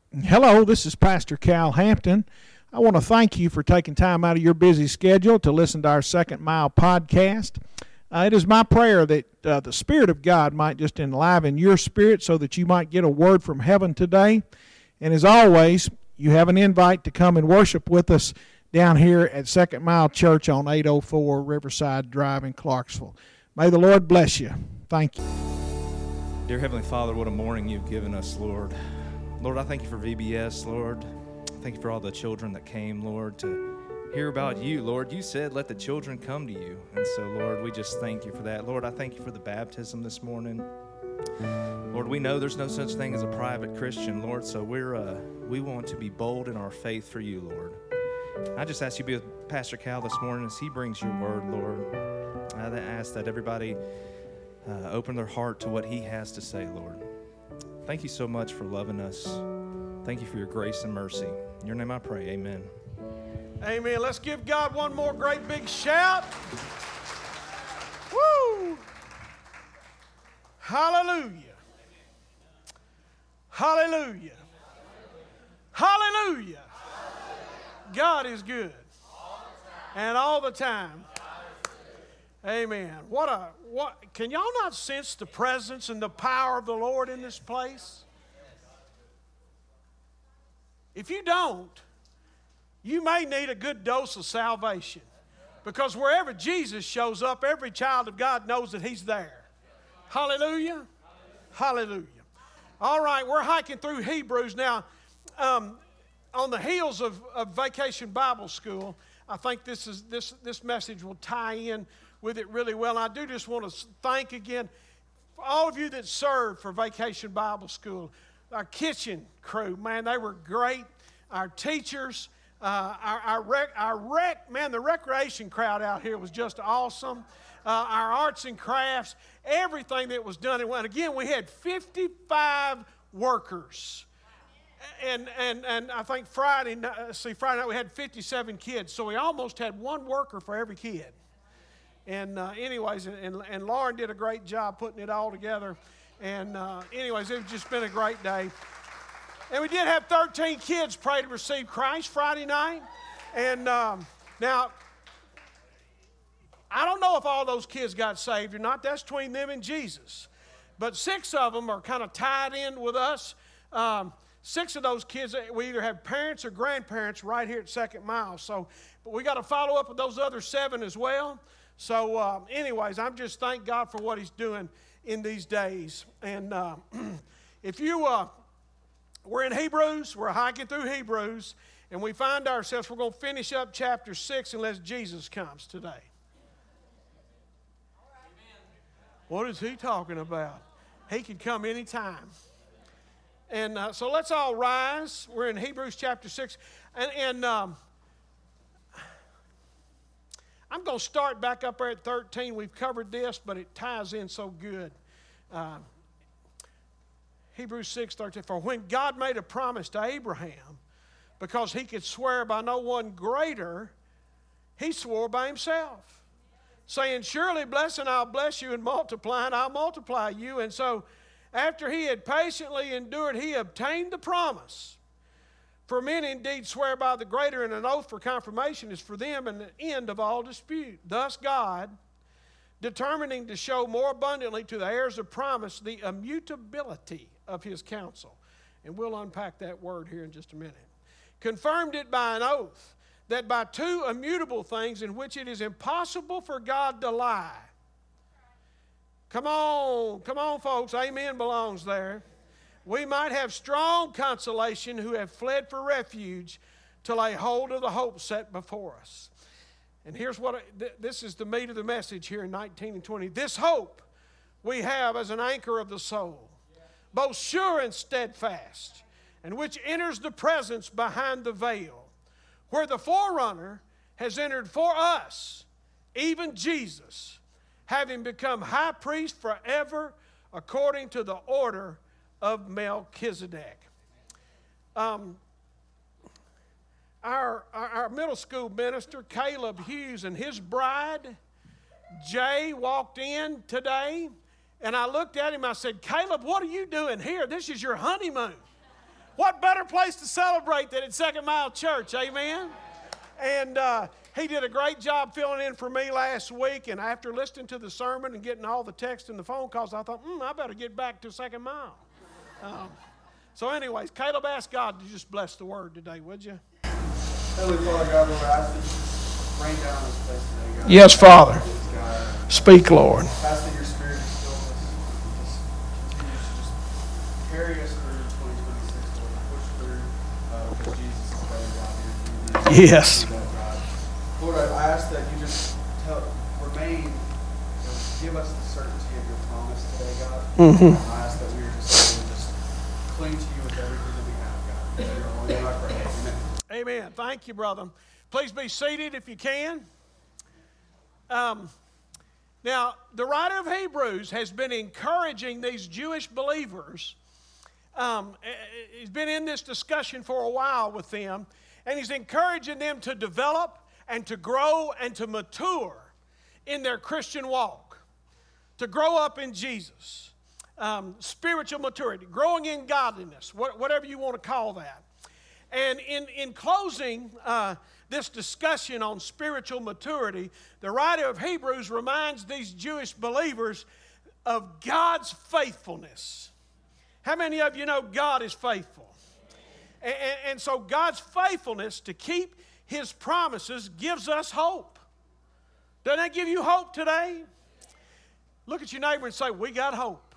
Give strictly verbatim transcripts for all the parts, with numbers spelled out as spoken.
Hello, this is Pastor Cal Hampton. I want to thank you for taking time out of your busy schedule to listen to our Second Mile podcast. Uh, it is my prayer that uh, the Spirit of God might just enliven your spirit so that you might get a word from heaven today. And as always, you have an invite to come and worship with us down here at Second Mile Church on eight oh four Riverside Drive in Clarksville. May the Lord bless you. Thank you. Dear Heavenly Father, what a morning you've given us, Lord. Lord, I thank you for V B S, Lord. Thank you for all the children that came, Lord, to hear about you, Lord. You said, let the children come to you. And so, Lord, we just thank you for that. Lord, I thank you for the baptism this morning. Lord, we know there's no such thing as a private Christian, Lord, so we're uh, we want to be bold in our faith for you, Lord. I just ask you to be with Pastor Cal this morning as he brings your word, Lord. I ask that everybody uh, open their heart to what he has to say, Lord. Thank you so much for loving us. Thank you for your grace and mercy. In your name I pray, amen. Amen. Let's give God one more great big shout. Woo! Hallelujah. Hallelujah. Hallelujah. God is good. And all the time. Amen. What a what can y'all not sense the presence and the power of the Lord in this place? If you don't, you may need a good dose of salvation. Because wherever Jesus shows up, every child of God knows that he's there. Hallelujah. Hallelujah. All right, we're hiking through Hebrews now. Um, on the heels of, of Vacation Bible School, I think this is this this message will tie in with it really well. And I do just want to thank again for all of you that served for Vacation Bible School. Our kitchen crew, man, they were great. Our teachers, uh, our our rec, our rec, man, the recreation crowd out here was just awesome. Uh, our arts and crafts, everything that was done. And again, we had fifty-five workers. And and and I think Friday night, see Friday night we had fifty-seven kids, so we almost had one worker for every kid. And uh, anyways, and, and Lauren did a great job putting it all together. And uh, anyways, it's just been a great day. And we did have thirteen kids pray to receive Christ Friday night. And um, now, I don't know if all those kids got saved or not. That's between them and Jesus. But six of them are kind of tied in with us. Um, Six of those kids, we either have parents or grandparents right here at Second Mile. So, but we got to follow up with those other seven as well. So, uh, anyways, I'm just thank God for what He's doing in these days. And uh, if you, uh, we're in Hebrews, we're hiking through Hebrews, and we find ourselves, we're going to finish up chapter six unless Jesus comes today. What is he talking about? He can come anytime. And uh, so let's all rise. We're in Hebrews chapter six. And, and um, I'm going to start back up there at thirteen. We've covered this, but it ties in so good. Uh, Hebrews six thirteen. For when God made a promise to Abraham, because he could swear by no one greater, he swore by himself, saying, surely blessing I'll bless you, and multiplying I'll multiply you. And so after he had patiently endured, he obtained the promise. For men indeed swear by the greater, and an oath for confirmation is for them an end of all dispute. Thus God, determining to show more abundantly to the heirs of promise the immutability of his counsel. And we'll unpack that word here in just a minute. Confirmed it by an oath, that by two immutable things in which it is impossible for God to lie. Come on, come on, folks. Amen belongs there. We might have strong consolation who have fled for refuge to lay hold of the hope set before us. And here's what, this is the meat of the message here in nineteen and twenty. This hope we have as an anchor of the soul, both sure and steadfast, and which enters the presence behind the veil, where the forerunner has entered for us, even Jesus, having become high priest forever according to the order of Melchizedek. Um, our, our, our middle school minister, Caleb Hughes, and his bride, Jay, walked in today, and I looked at him, I said, Caleb, what are you doing here? This is your honeymoon. What better place to celebrate than at Second Mile Church, amen? And uh, he did a great job filling in for me last week, and after listening to the sermon and getting all the text and the phone calls, I thought, hmm, I better get back to Second Mile. Um, so anyways, Caleb, ask God to just bless the word today, would you? Heavenly Father, God, Lord, I ask that you rain down on this place today, God. Yes, Father. God, speak, Lord. I ask that your Spirit is still with us. Just continue to just carry us through twenty twenty-six, Lord, and push through uh, because Jesus is better, God. Here. Yes. Lord, I ask that you just tell, remain, you know, give us the certainty of your promise today, God. Mm-hmm. I ask that we are just able to just cling to you with everything that we have, God. In your holy name I pray. Amen. Amen. Thank you, brother. Please be seated if you can. Um, now, the writer of Hebrews has been encouraging these Jewish believers. Um, he's been in this discussion for a while with them, and he's encouraging them to develop and to grow and to mature in their Christian walk, to grow up in Jesus, um, spiritual maturity, growing in godliness, whatever you want to call that. And in, in closing uh, this discussion on spiritual maturity, the writer of Hebrews reminds these Jewish believers of God's faithfulness. How many of you know God is faithful? And, and, and so God's faithfulness to keep His promises gives us hope. Doesn't that give you hope today? Look at your neighbor and say, we got hope.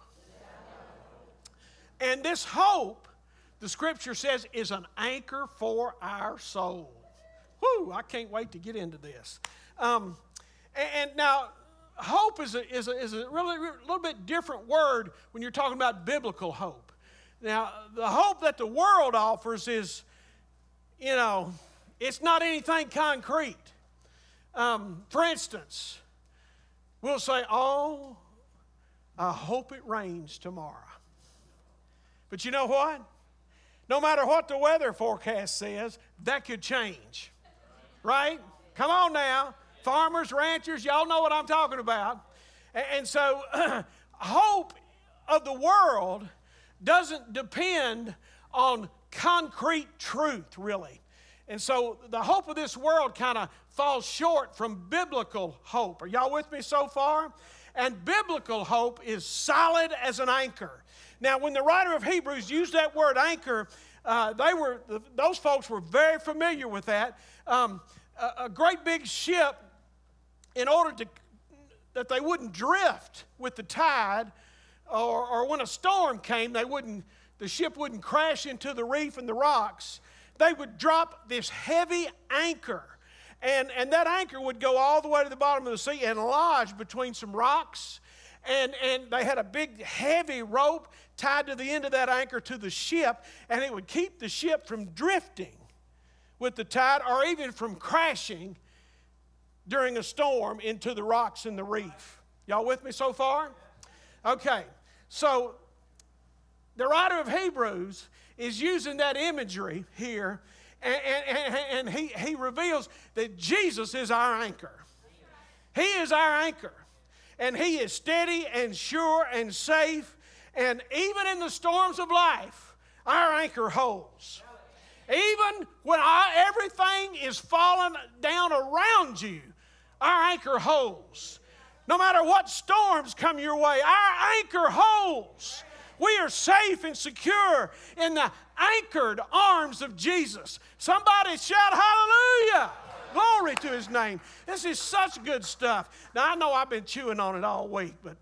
And this hope, the Scripture says, is an anchor for our soul. Whew, I can't wait to get into this. Um, and, and now, hope is a, is a, is a really, really little bit different word when you're talking about biblical hope. Now, the hope that the world offers is, you know, it's not anything concrete. Um, for instance, we'll say, oh, I hope it rains tomorrow. But you know what? No matter what the weather forecast says, that could change. Right? Come on now. Farmers, ranchers, y'all know what I'm talking about. And, and so, hope of the world doesn't depend on concrete truth, really. And so, the hope of this world kind of falls short from biblical hope. Are y'all with me so far? And biblical hope is solid as an anchor. Now, when the writer of Hebrews used that word anchor, uh, they were those folks were very familiar with that. Um, a, a great big ship, in order to that they wouldn't drift with the tide, or, or when a storm came, they wouldn't the ship wouldn't crash into the reef and the rocks. They would drop this heavy anchor, and and that anchor would go all the way to the bottom of the sea and lodge between some rocks. And, and they had a big, heavy rope tied to the end of that anchor to the ship, and it would keep the ship from drifting with the tide or even from crashing during a storm into the rocks in the reef. Y'all with me so far? Okay, so the writer of Hebrews is using that imagery here, and, and, and he, he reveals that Jesus is our anchor. He is our anchor. And He is steady and sure and safe. And even in the storms of life, our anchor holds. Even when our, everything is falling down around you, our anchor holds. No matter what storms come your way, our anchor holds. We are safe and secure in the anchored arms of Jesus. Somebody shout hallelujah. Glory to His name. This is such good stuff. Now, I know I've been chewing on it all week, but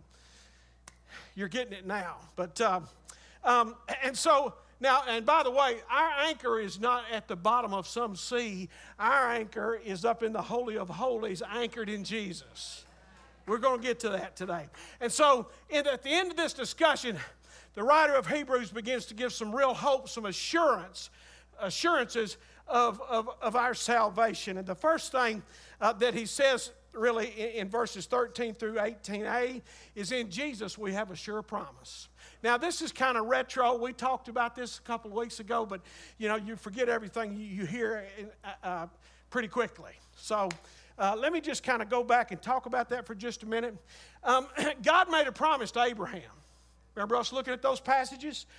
you're getting it now. But um, um, and so now, and by the way, our anchor is not at the bottom of some sea. Our anchor is up in the Holy of Holies, anchored in Jesus. We're going to get to that today. And so, in, at the end of this discussion, the writer of Hebrews begins to give some real hope, some assurance, assurances Of, of, of our salvation. And the first thing uh, that he says really in, in verses thirteen through eighteen a is in Jesus we have a sure promise. Now this is kind of retro. We talked about this a couple of weeks ago, but you know you forget everything you, you hear in, uh, pretty quickly. So uh, let me just kind of go back and talk about that for just a minute. Um, God made a promise to Abraham. Remember us looking at those passages?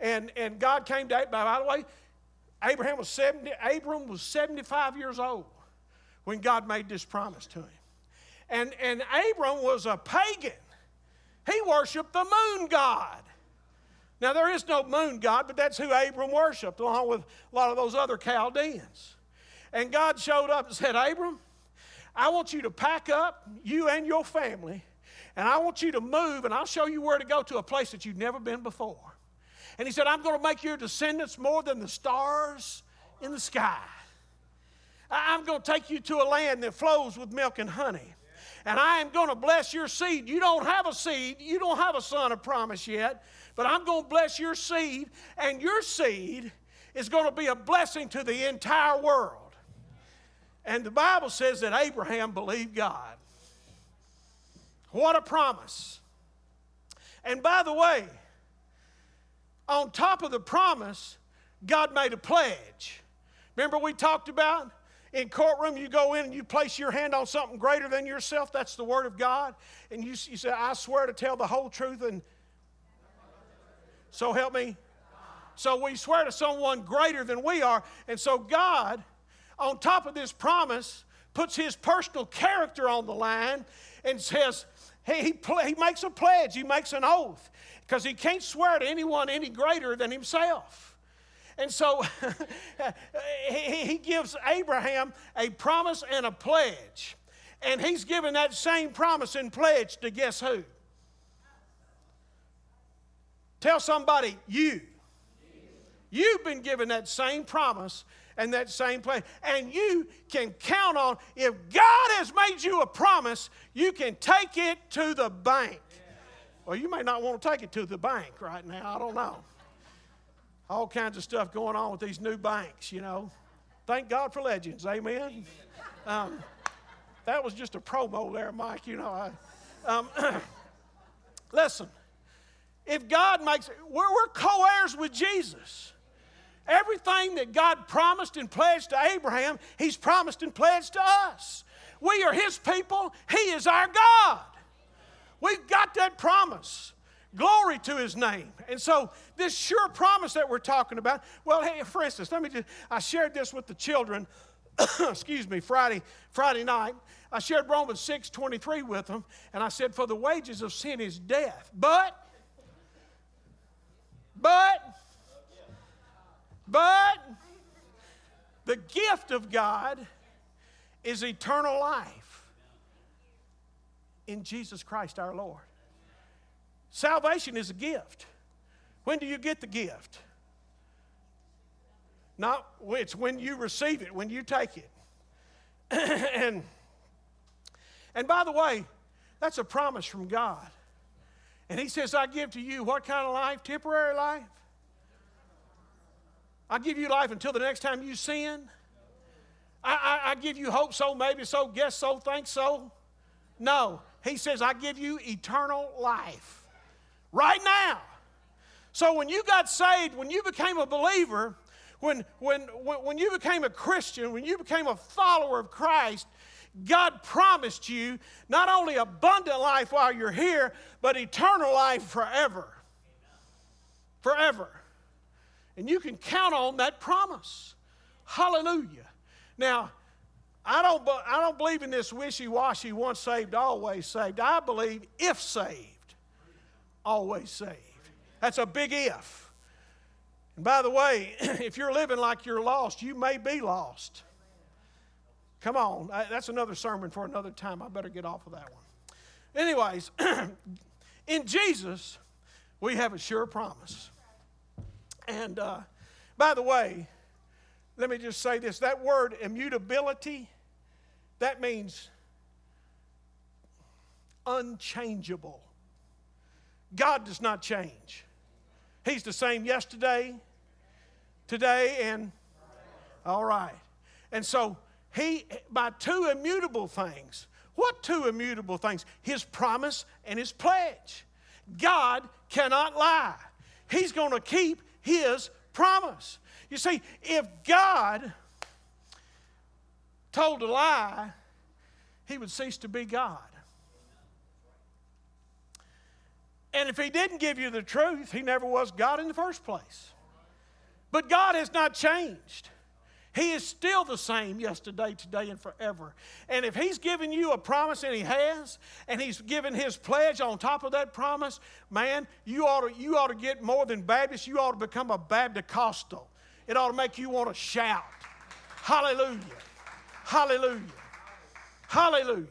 And, and God came to Abraham. By the way, Abraham was seventy, Abram was seventy-five years old when God made this promise to him. And, and Abram was a pagan. He worshiped the moon god. Now, there is no moon god, but that's who Abram worshiped, along with a lot of those other Chaldeans. And God showed up and said, Abram, I want you to pack up, you and your family, and I want you to move, and I'll show you where to go to a place that you've never been before. And he said, I'm going to make your descendants more than the stars in the sky. I'm going to take you to a land that flows with milk and honey. And I am going to bless your seed. You don't have a seed. You don't have a son of promise yet. But I'm going to bless your seed. And your seed is going to be a blessing to the entire world. And the Bible says that Abraham believed God. What a promise. And by the way, on top of the promise, God made a pledge. Remember we talked about? In courtroom, you go in and you place your hand on something greater than yourself. That's the Word of God. And you, you say, I swear to tell the whole truth, and so help me. So we swear to someone greater than we are. And so God, on top of this promise, puts His personal character on the line and says, he, he, he makes a pledge. He makes an oath. Because He can't swear to anyone any greater than Himself. And so he, he gives Abraham a promise and a pledge. And he's given that same promise and pledge to guess who? Tell somebody, you. You've been given that same promise and that same pledge. And you can count on, if God has made you a promise, you can take it to the bank. Well, you may not want to take it to the bank right now. I don't know. All kinds of stuff going on with these new banks, you know. Thank God for Legends, amen? Um, that was just a promo there, Mike, you know. I, um, listen, if God makes it, we're, we're co-heirs with Jesus. Everything that God promised and pledged to Abraham, He's promised and pledged to us. We are His people. He is our God. We've got that promise. Glory to His name. And so this sure promise that we're talking about, well, hey, for instance, let me just, I shared this with the children, excuse me, Friday, Friday night. I shared Romans six twenty-three with them, and I said, for the wages of sin is death. But, but, but, the gift of God is eternal life in Jesus Christ our Lord. Salvation is a gift. When do you get the gift? Not, it's when you receive it, when you take it. and, and by the way, that's a promise from God. And He says, I give to you what kind of life? Temporary life? I give you life until the next time you sin. I, I, I give you hope so, maybe so, guess so, think so. No. He says, I give you eternal life. Right now. So when you got saved, when you became a believer, when, when, when you became a Christian, when you became a follower of Christ, God promised you not only abundant life while you're here, but eternal life forever. Forever. And you can count on that promise. Hallelujah. Now, I don't, I don't believe in this wishy-washy, once saved, always saved. I believe if saved, always saved. That's a big if. And by the way, if you're living like you're lost, you may be lost. Come on. That's another sermon for another time. I better get off of that one. Anyways, in Jesus, we have a sure promise. And uh, by the way, let me just say this. That word immutability, that means unchangeable. God does not change. He's the same yesterday, today, and all right. And so He, by two immutable things. What two immutable things? His promise and His pledge. God cannot lie. He's going to keep His promise. You see, if God told a lie, He would cease to be God. And if he didn't give you the truth, he never was God in the first place. But God has not changed. He is still the same yesterday, today, and forever. And if he's given you a promise, and he has, and he's given his pledge on top of that promise, man, you ought to, you ought to get more than Baptist. You ought to become a Baptist-costal. It ought to make you want to shout. Hallelujah. Hallelujah. Hallelujah.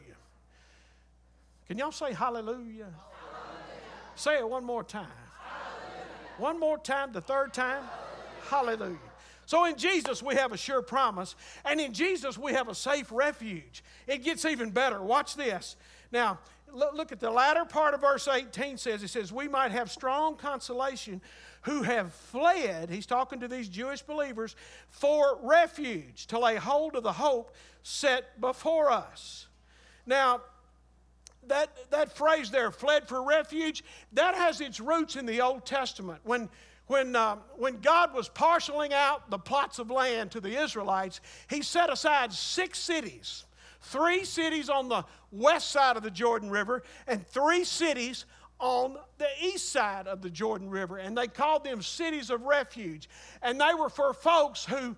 Can y'all say hallelujah? Hallelujah. Say it one more time. Hallelujah. One more time, the third time. Hallelujah. Hallelujah. So in Jesus we have a sure promise, and in Jesus we have a safe refuge. It gets even better. Watch this. Now, look at the latter part of verse eighteen says, it says, we might have strong consolation who have fled, he's talking to these Jewish believers, for refuge, to lay hold of the hope set before us. Now, that, that phrase there, fled for refuge, that has its roots in the Old Testament. When When, uh, when God was parceling out the plots of land to the Israelites, he set aside six cities. Three cities on the west side of the Jordan River and three cities on the east side of the Jordan River. And they called them cities of refuge. And they were for folks who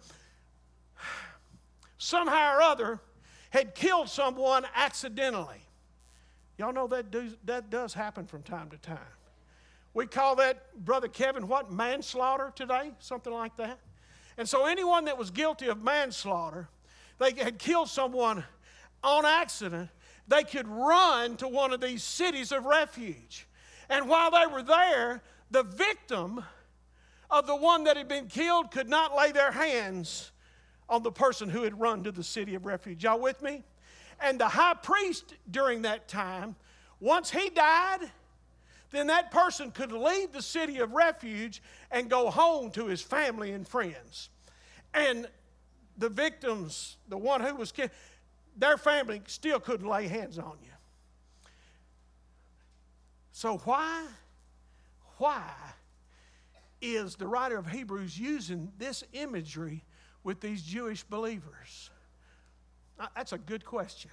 somehow or other had killed someone accidentally. Y'all know that, do, that does happen from time to time. We call that, Brother Kevin, what, manslaughter today? Something like that. And so anyone that was guilty of manslaughter, they had killed someone on accident, they could run to one of these cities of refuge. And while they were there, the victim of the one that had been killed could not lay their hands on the person who had run to the city of refuge. Y'all with me? And the high priest during that time, once he died, then that person could leave the city of refuge and go home to his family and friends. And the victims, the one who was killed, their family still couldn't lay hands on you. So why, why is the writer of Hebrews using this imagery with these Jewish believers? Now, that's a good question.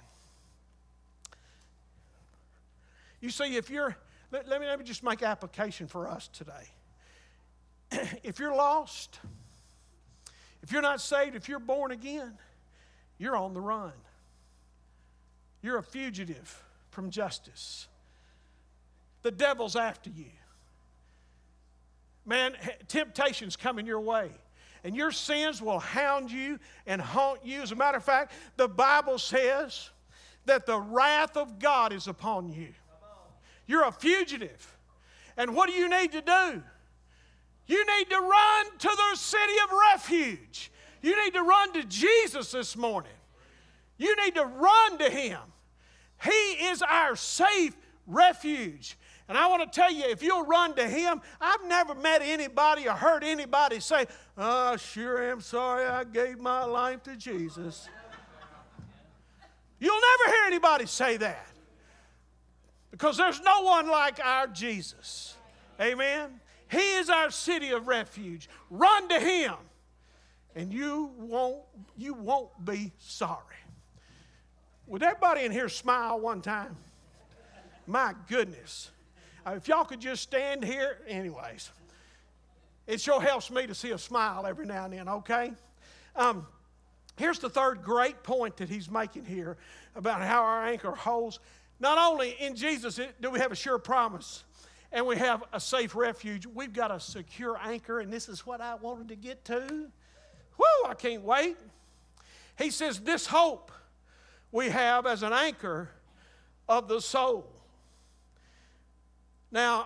You see, if you're Let, let, me, let me just make application for us today. If you're lost, if you're not saved, if you're born again, you're on the run. You're a fugitive from justice. The devil's after you. Man, temptation's coming your way. And your sins will hound you and haunt you. As a matter of fact, the Bible says that the wrath of God is upon you. You're a fugitive. And what do you need to do? You need to run to the city of refuge. You need to run to Jesus this morning. You need to run to Him. He is our safe refuge. And I want to tell you, if you'll run to Him, I've never met anybody or heard anybody say, "I sure am sorry I gave my life to Jesus." You'll never hear anybody say that. Because there's no one like our Jesus. Amen? He is our city of refuge. Run to Him, and you won't, you won't be sorry. Would everybody in here smile one time? My goodness. Uh, if y'all could just stand here, anyways. It sure helps me to see a smile every now and then, okay? Um, here's the third great point that he's making here about how our anchor holds. Not only in Jesus do we have a sure promise and we have a safe refuge, we've got a secure anchor, and this is what I wanted to get to. Woo, I can't wait. He says this hope we have as an anchor of the soul. Now,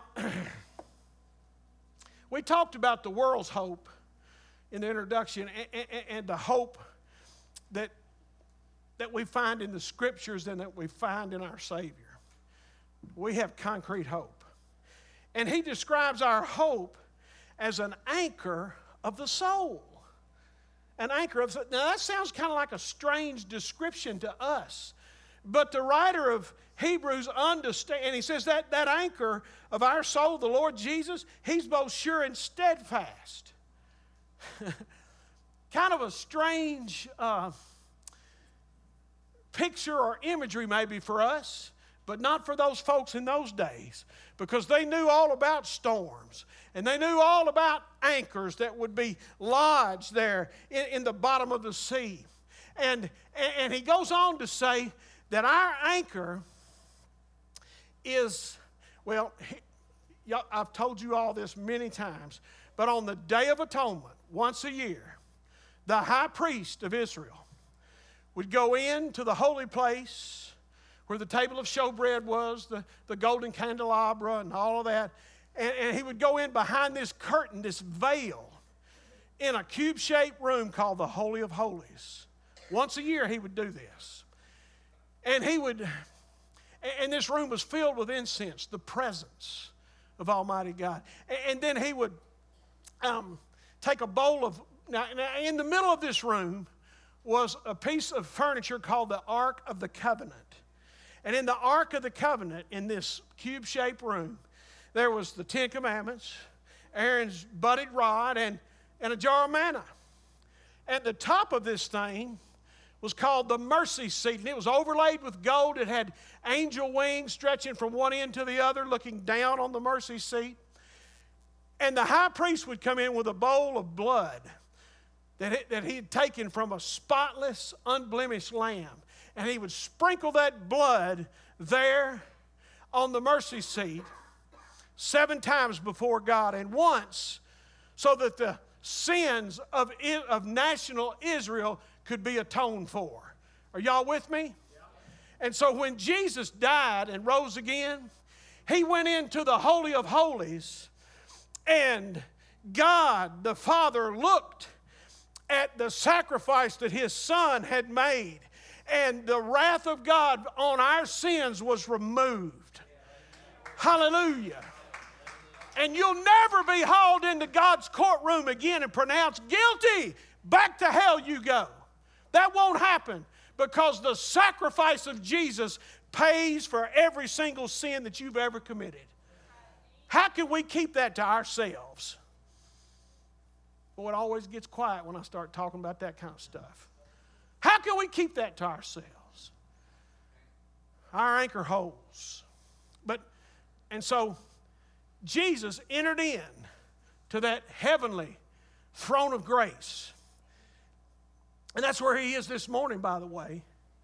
we talked about the world's hope in the introduction and, and, and the hope that that we find in the Scriptures and that we find in our Savior. We have concrete hope. And he describes our hope as an anchor of the soul. An anchor of the soul. Now that sounds kind of like a strange description to us. But the writer of Hebrews understands, and he says that that anchor of our soul, the Lord Jesus, He's both sure and steadfast. Kind of a strange Uh, picture or imagery maybe for us, but not for those folks in those days, because they knew all about storms, and they knew all about anchors that would be lodged there in, in the bottom of the sea. And, and he goes on to say that our anchor is, well, he, I've told you all this many times, but on the Day of Atonement, once a year, the high priest of Israel would go into the holy place where the table of showbread was, the, the golden candelabra and all of that, and, and he would go in behind this curtain, this veil, in a cube-shaped room called the Holy of Holies. Once a year he would do this. And he would, and this room was filled with incense, the presence of Almighty God. And then he would um, take a bowl of, now, now in the middle of this room was a piece of furniture called the Ark of the Covenant. And in the Ark of the Covenant, in this cube-shaped room, there was the Ten Commandments, Aaron's budded rod, and, and a jar of manna. At the top of this thing was called the mercy seat, and it was overlaid with gold. It had angel wings stretching from one end to the other, looking down on the mercy seat. And the high priest would come in with a bowl of blood that he, that he had taken from a spotless, unblemished lamb. And he would sprinkle that blood there on the mercy seat seven times before God, and once so that the sins of, of national Israel could be atoned for. Are y'all with me? And so when Jesus died and rose again, he went into the Holy of Holies, and God the Father looked at the sacrifice that his Son had made, and the wrath of God on our sins was removed. Hallelujah. And you'll never be hauled into God's courtroom again and pronounced guilty. Back to hell you go. That won't happen, because the sacrifice of Jesus pays for every single sin that you've ever committed. How can we keep that to ourselves? Well, it always gets quiet when I start talking about that kind of stuff. How can we keep that to ourselves? Our anchor holds. But, and so Jesus entered in to that heavenly throne of grace. And that's where he is this morning, by the way.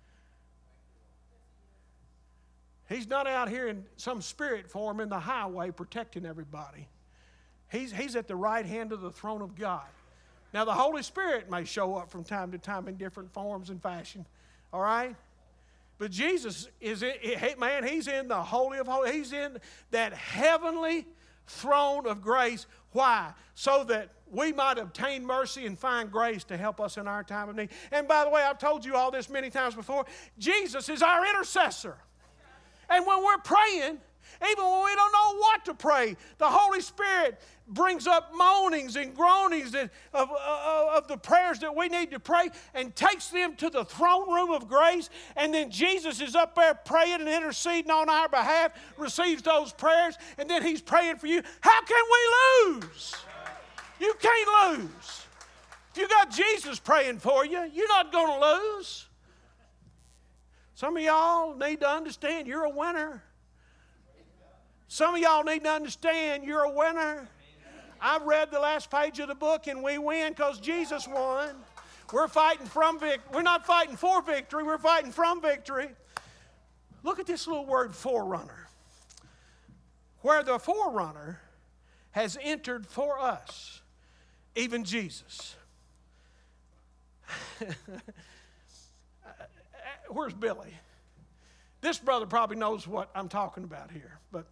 He's not out here in some spirit form in the highway protecting everybody. He's, he's at the right hand of the throne of God. Now, the Holy Spirit may show up from time to time in different forms and fashion, all right? But Jesus is, in, man, he's in the Holy of Holies. He's in that heavenly throne of grace. Why? So that we might obtain mercy and find grace to help us in our time of need. And by the way, I've told you all this many times before. Jesus is our intercessor. And when we're praying, even when we don't know what to pray, the Holy Spirit brings up moanings and groanings of, of, of the prayers that we need to pray and takes them to the throne room of grace. And then Jesus is up there praying and interceding on our behalf, receives those prayers, and then he's praying for you. How can we lose? You can't lose. If you got Jesus praying for you, you're not going to lose. Some of y'all need to understand you're a winner. Some of y'all need to understand you're a winner. I've read the last page of the book, and we win because Jesus won. We're fighting from victory. We're not fighting for victory. We're fighting from victory. Look at this little word, forerunner. Where the forerunner has entered for us, even Jesus. Where's Billy? This brother probably knows what I'm talking about here, but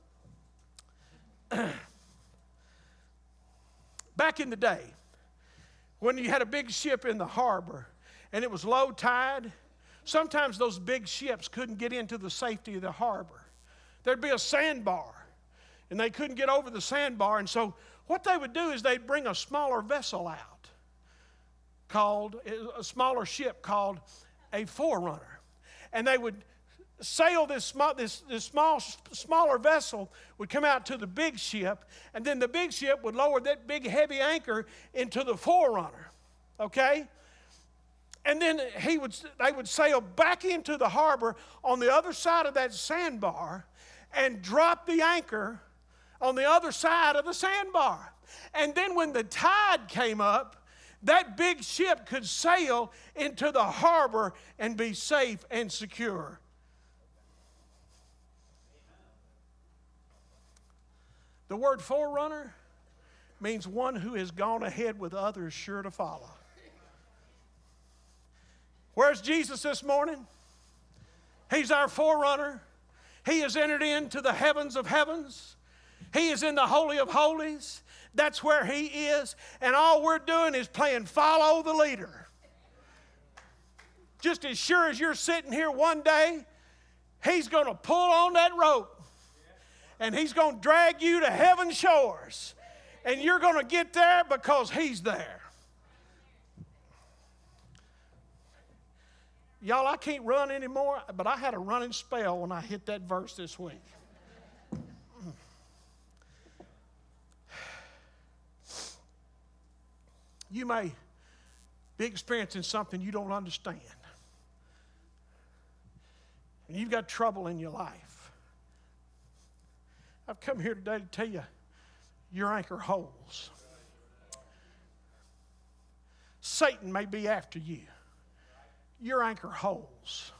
back in the day, when you had a big ship in the harbor and it was low tide, sometimes those big ships couldn't get into the safety of the harbor. There'd be a sandbar, and they couldn't get over the sandbar, and so what they would do is they'd bring a smaller vessel out, called a smaller ship called a forerunner, and they would sail this small, this, this small, smaller vessel would come out to the big ship, and then the big ship would lower that big heavy anchor into the forerunner, okay? And then he would, they would sail back into the harbor on the other side of that sandbar and drop the anchor on the other side of the sandbar. And then when the tide came up, that big ship could sail into the harbor and be safe and secure. The word forerunner means one who has gone ahead with others sure to follow. Where's Jesus this morning? He's our forerunner. He has entered into the heavens of heavens. He is in the Holy of Holies. That's where He is. And all we're doing is playing follow the leader. Just as sure as you're sitting here one day, He's going to pull on that rope. And He's going to drag you to heaven's shores. And you're going to get there because He's there. Y'all, I can't run anymore, but I had a running spell when I hit that verse this week. You may be experiencing something you don't understand. And you've got trouble in your life. I've come here today to tell you, your anchor holds. Satan may be after you. Your anchor holds.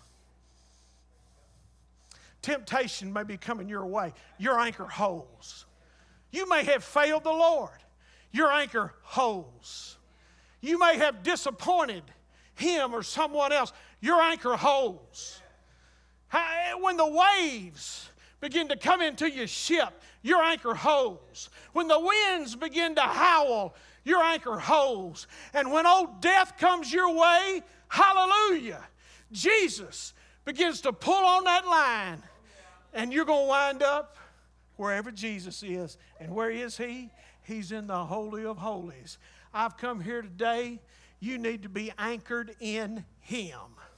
Temptation may be coming your way. Your anchor holds. You may have failed the Lord. Your anchor holds. You may have disappointed Him or someone else. Your anchor holds. When the waves begin to come into your ship, your anchor holds. When the winds begin to howl, your anchor holds. And when old death comes your way, hallelujah, Jesus begins to pull on that line, and you're going to wind up wherever Jesus is. And where is He? He's in the Holy of Holies. I've come here today. You need to be anchored in Him.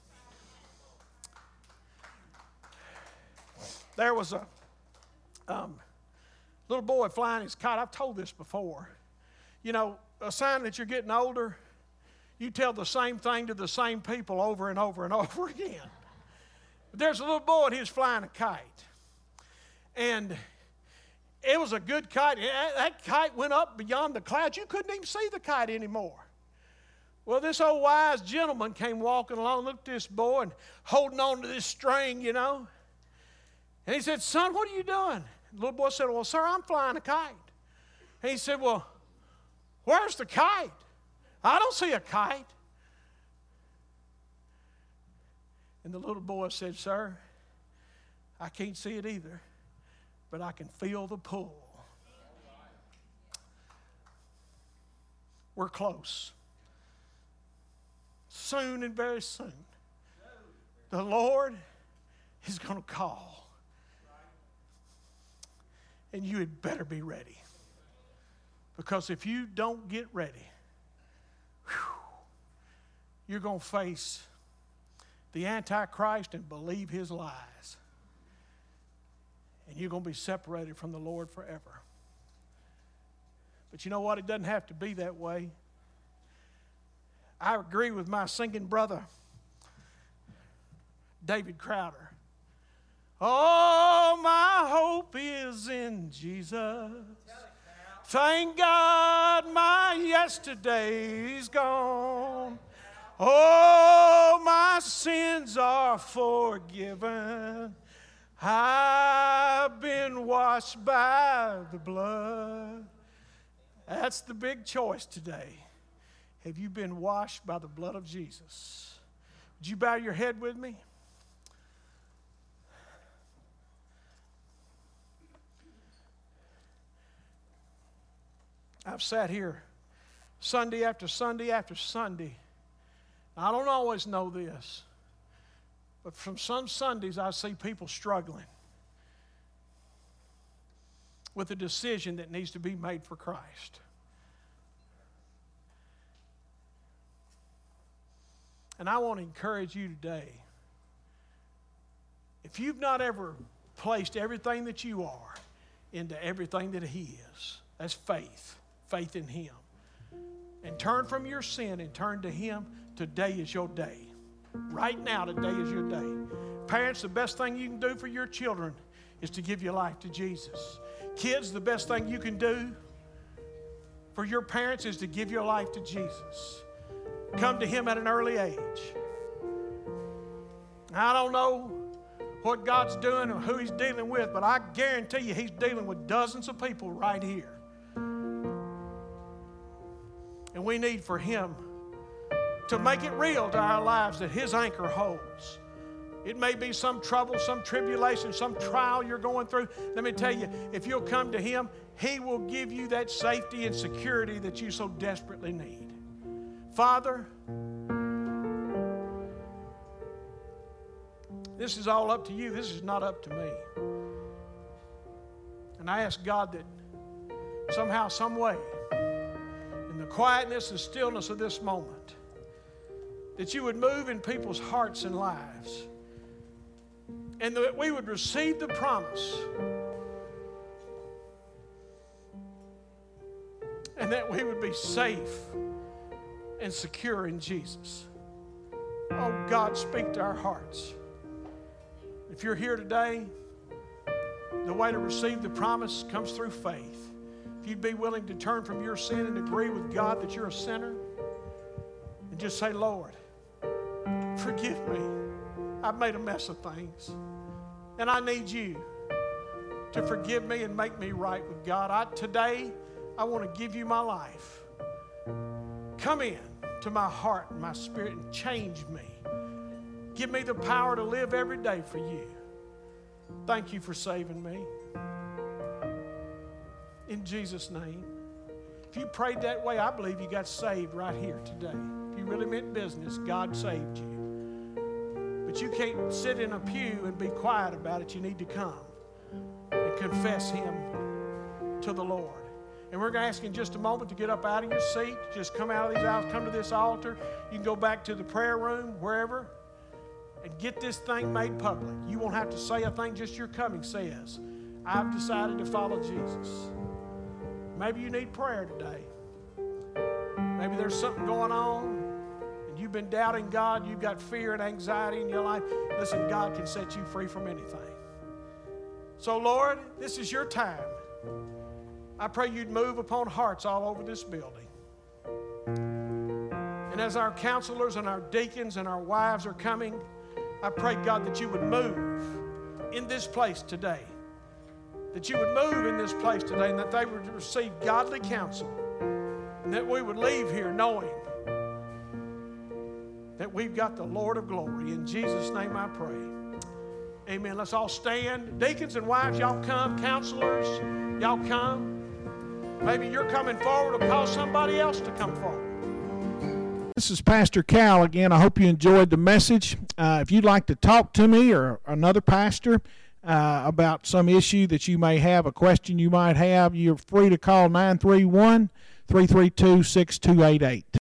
There was a um, little boy flying his kite. I've told this before. You know, a sign that you're getting older, you tell the same thing to the same people over and over and over again. But there's a little boy and he was flying a kite. And it was a good kite. That kite went up beyond the clouds. You couldn't even see the kite anymore. Well, this old wise gentleman came walking along, looked at this boy and holding on to this string, you know. And he said, "Son, what are you doing?" The little boy said, "Well, sir, I'm flying a kite." And he said, "Well, where's the kite? I don't see a kite." And the little boy said, "Sir, I can't see it either, but I can feel the pull." We're close. Soon and very soon, the Lord is going to call. And you had better be ready. Because if you don't get ready, whew, you're going to face the Antichrist and believe his lies. And you're going to be separated from the Lord forever. But you know what? It doesn't have to be that way. I agree with my singing brother, David Crowder. Oh, my hope is in Jesus. Thank God my yesterday's gone. Oh, my sins are forgiven. I've been washed by the blood. That's the big choice today. Have you been washed by the blood of Jesus? Would you bow your head with me? I've sat here Sunday after Sunday after Sunday. I don't always know this, but from some Sundays I see people struggling with a decision that needs to be made for Christ. And I want to encourage you today, if you've not ever placed everything that you are into everything that He is, that's faith, faith in Him. and turn from your sin and turn to Him, today is your day. Right now, today is your day. Parents, the best thing you can do for your children is to give your life to Jesus. Kids, the best thing you can do for your parents is to give your life to Jesus. Come to Him at an early age. I don't know what God's doing or who He's dealing with, but I guarantee you He's dealing with dozens of people right here. And we need for Him to make it real to our lives that His anchor holds. It may be some trouble, some tribulation, some trial you're going through. Let me tell you, if you'll come to Him, He will give you that safety and security that you so desperately need. Father, this is all up to You. This is not up to me. And I ask God that somehow, some way, in the quietness and stillness of this moment, that You would move in people's hearts and lives, and that we would receive the promise, and that we would be safe and secure in Jesus. Oh God, speak to our hearts. If you're here today, the way to receive the promise comes through faith. If you'd be willing to turn from your sin and agree with God that you're a sinner, and just say, Lord, forgive me. I've made a mess of things, and I need You to forgive me and make me right with God. I, today, I want to give You my life. Come in to my heart and my spirit and change me. Give me the power to live every day for You. Thank You for saving me. In Jesus' name. If you prayed that way, I believe you got saved right here today. If you really meant business, God saved you. But you can't sit in a pew and be quiet about it. You need to come and confess Him to the Lord. And we're going to ask you in just a moment to get up out of your seat. Just come out of these aisles, come to this altar. You can go back to the prayer room, wherever, and get this thing made public. You won't have to say a thing, just your coming says, I've decided to follow Jesus. Maybe you need prayer today. Maybe there's something going on and you've been doubting God. You've got fear and anxiety in your life. Listen, God can set you free from anything. So, Lord, this is Your time. I pray You'd move upon hearts all over this building. And as our counselors and our deacons and our wives are coming, I pray, God, that You would move in this place today. That You would move in this place today, and that they would receive godly counsel. And that we would leave here knowing that we've got the Lord of glory. In Jesus' name I pray. Amen. Let's all stand. Deacons and wives, y'all come. Counselors, y'all come. Maybe you're coming forward or call somebody else to come forward. This is Pastor Cal again. I hope you enjoyed the message. Uh, if you'd like to talk to me or another pastor uh, about some issue that you may have, a question you might have, you're free to call nine three one, three three two, six two eight eight.